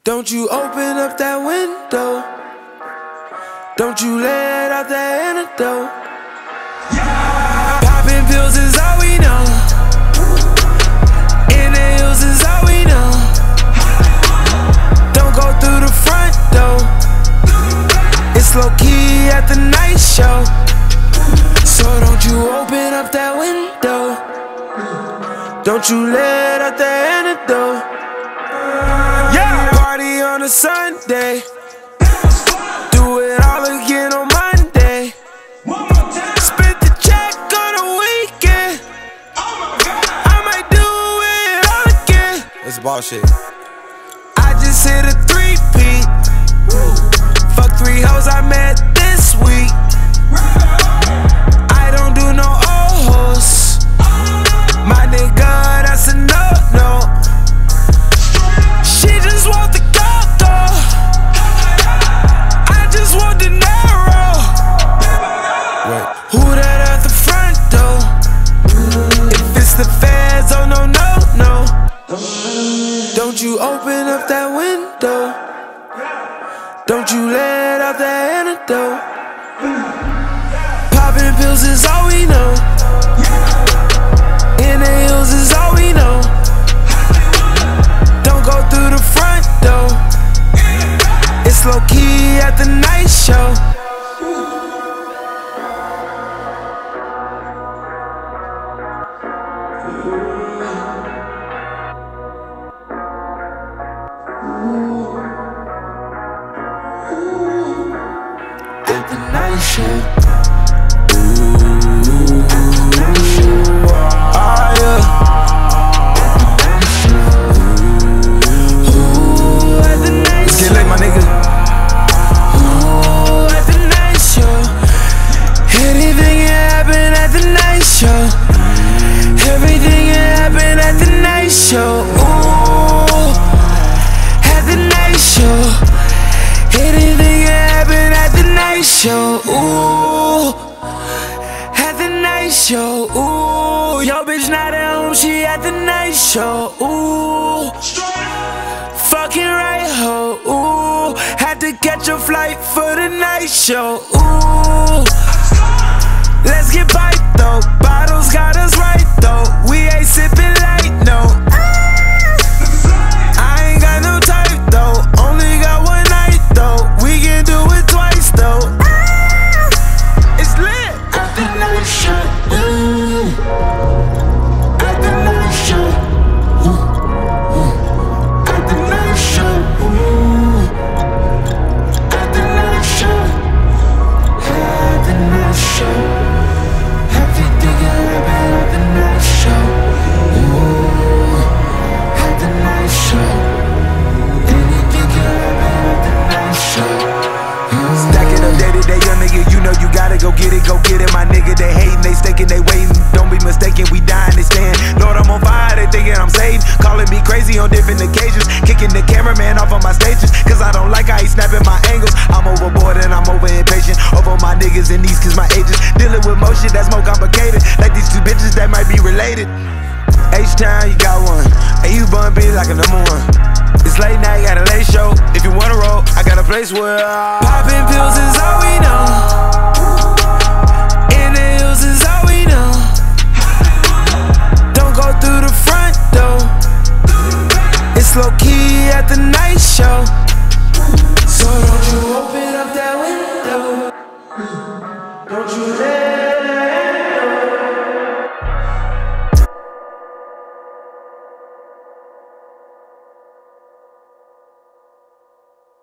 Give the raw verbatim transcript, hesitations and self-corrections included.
Don't you open up that window. Don't you let out that antidote. Yeah. Popping pills is all we know. In the hills is all we know. Don't go through the front door. It's low key at the night show. So don't you open up that window. Don't you let out that antidote. Yeah. Party on a Sunday. Do it all again on Monday. Spent the check on a weekend. I might do it all again. It's bullshit. I just hit a three-peat. Fuck three hoes I met this week. I don't do no old hoes. My nigga, that's a no-no. She just want the gold though. I just want the narrow. Wait. Who that at the front door? If it's the feds, oh no, no, no. Don't you open up that window. Don't you let out that antidote. Popping pills is all we know. In the hills is all we know. Don't go through the front door. It's low key at the night show. At the night show. Everything can happen at the night show. Ooh, at the night show. Anything can happen at the night show. Ooh, at the night show. Ooh, yo bitch not at home, she at the night show. Ooh, fucking right ho. Ooh, had to catch a flight for the night show. Ooh, let's get piped though. Bottles got us right though. We ain't sipping light, no. I ain't got no type though. Only got one night though. We can do it twice though. It's lit. At the night show. Ooh. At the night show. Ooh. Ooh. At the night show. Ooh. At the night show. At the night show. Go get it, go get it, my nigga. They hating, they staking, they waiting. Don't be mistaken, we dying, they stand. Lord, I'm on fire, they thinking I'm saved. Calling me crazy on different occasions. Kicking the cameraman off on my stages. Cause I don't like how he snapping my angles. I'm overboard and I'm over impatient. Over my niggas and these cause my ages. Dealing with more shit that's more complicated. Like these two bitches that might be related. H-Town, you got one. And you bun be like a number one. It's late night, got a late show. If you wanna roll, I got a place where uh, popping pills is all we know. Is all we know. Don't go through the front door. It's low key at the night show. So don't you open up that window. Don't you let